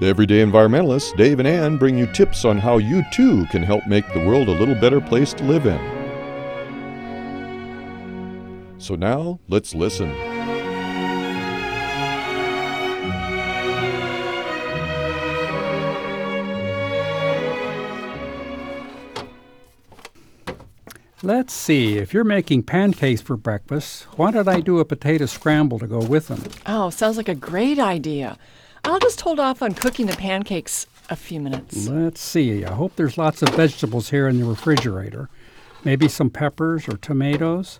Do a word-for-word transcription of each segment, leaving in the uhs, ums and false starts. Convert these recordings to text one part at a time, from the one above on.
The Everyday Environmentalists, Dave and Ann, bring you tips on how you too can help make the world a little better place to live in. So now, let's listen. Let's see, if you're making pancakes for breakfast, why don't I do a potato scramble to go with them? Oh, sounds like a great idea. I'll just hold off on cooking the pancakes a few minutes. Let's see, I hope there's lots of vegetables here in the refrigerator. Maybe some peppers or tomatoes.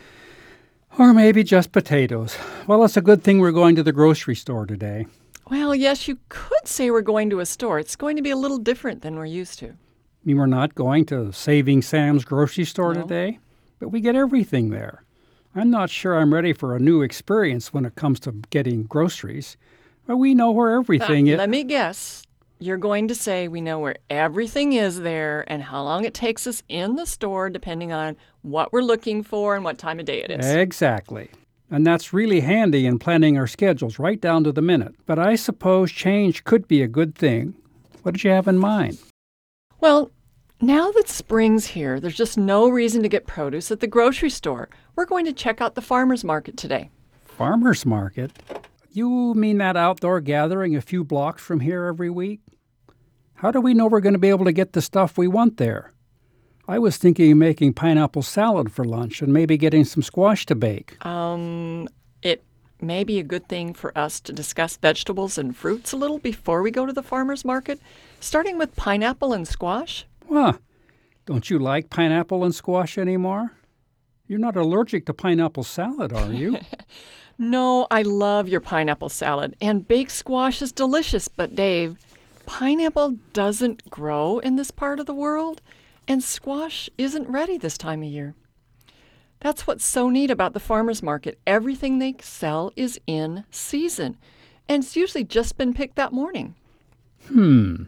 Or maybe just potatoes. Well, it's a good thing we're going to the grocery store today. Well, yes, you could say we're going to a store. It's going to be a little different than we're used to. I mean, we're not going to Saving Sam's grocery store No. today, but we get everything there. I'm not sure I'm ready for a new experience when it comes to getting groceries, but we know where everything Uh, is. let me guess. You're going to say we know where everything is there and how long it takes us in the store depending on what we're looking for and what time of day it is. Exactly. And that's really handy in planning our schedules right down to the minute. But I suppose change could be a good thing. What did you have in mind? Well, now that spring's here, there's just no reason to get produce at the grocery store. We're going to check out the farmer's market today. Farmer's market? You mean that outdoor gathering a few blocks from here every week? How do we know we're going to be able to get the stuff we want there? I was thinking of making pineapple salad for lunch and maybe getting some squash to bake. Um, it may be a good thing for us to discuss vegetables and fruits a little before we go to the farmer's market, starting with pineapple and squash. Huh. Don't you like pineapple and squash anymore? You're not allergic to pineapple salad, are you? No, I love your pineapple salad, and baked squash is delicious, but Dave, pineapple doesn't grow in this part of the world, and squash isn't ready this time of year. That's what's so neat about the farmer's market. Everything they sell is in season, and it's usually just been picked that morning. Hmm.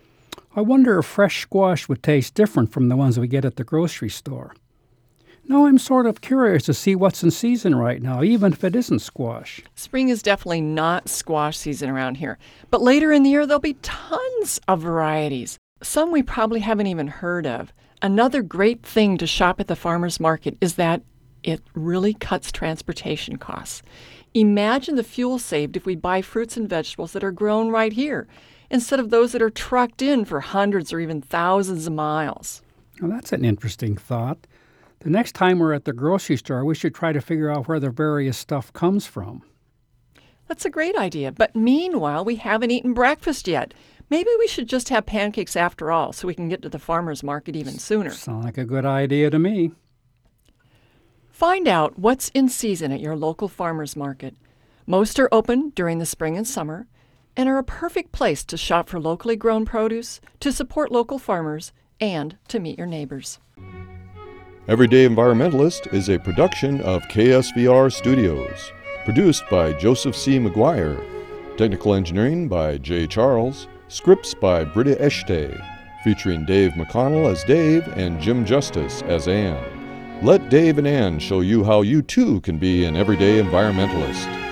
I wonder if fresh squash would taste different from the ones we get at the grocery store. No, I'm sort of curious to see what's in season right now, even if it isn't squash. Spring is definitely not squash season around here, but later in the year there'll be tons of varieties. Some we probably haven't even heard of. Another great thing to shop at the farmer's market is that it really cuts transportation costs. Imagine the fuel saved if we buy fruits and vegetables that are grown right here, instead of those that are trucked in for hundreds or even thousands of miles. Well, that's an interesting thought. The next time we're at the grocery store, we should try to figure out where the various stuff comes from. That's a great idea, but meanwhile, we haven't eaten breakfast yet. Maybe we should just have pancakes after all so we can get to the farmer's market even sooner. Sounds like a good idea to me. Find out what's in season at your local farmer's market. Most are open during the spring and summer and are a perfect place to shop for locally grown produce, to support local farmers, and to meet your neighbors. Everyday Environmentalist is a production of K S V R Studios, produced by Joseph C. McGuire, technical engineering by Jay Charles, scripts by Britta Eshte, featuring Dave McConnell as Dave and Jim Justice as Ann. Let Dave and Ann show you how you too can be an everyday environmentalist.